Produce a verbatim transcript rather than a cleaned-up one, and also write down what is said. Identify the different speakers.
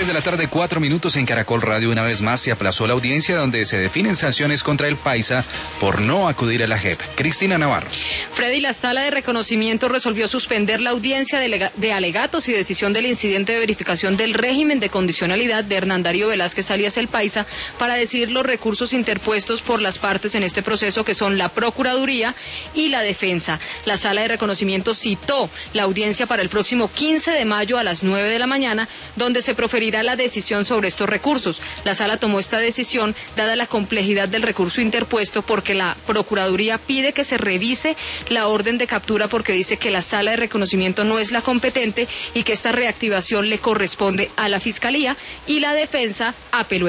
Speaker 1: tres de la tarde, cuatro minutos en Caracol Radio. Una vez más se aplazó la audiencia donde se definen sanciones contra el Paisa por no acudir a la J E P. Cristina Navarro.
Speaker 2: Freddy, la Sala de Reconocimiento resolvió suspender la audiencia de, de alegatos y decisión del incidente de verificación del régimen de condicionalidad de Hernán Darío Velázquez alias el Paisa para decidir los recursos interpuestos por las partes en este proceso, que son la Procuraduría y la Defensa. La Sala de Reconocimiento citó la audiencia para el próximo quince de mayo a las nueve de la mañana, donde se proferirá la decisión sobre estos recursos. La Sala tomó esta decisión dada la complejidad del recurso interpuesto, porque la Procuraduría pide que se revise la orden de captura porque dice que la Sala de Reconocimiento no es la competente y que esta reactivación le corresponde a la Fiscalía, y la Defensa apeló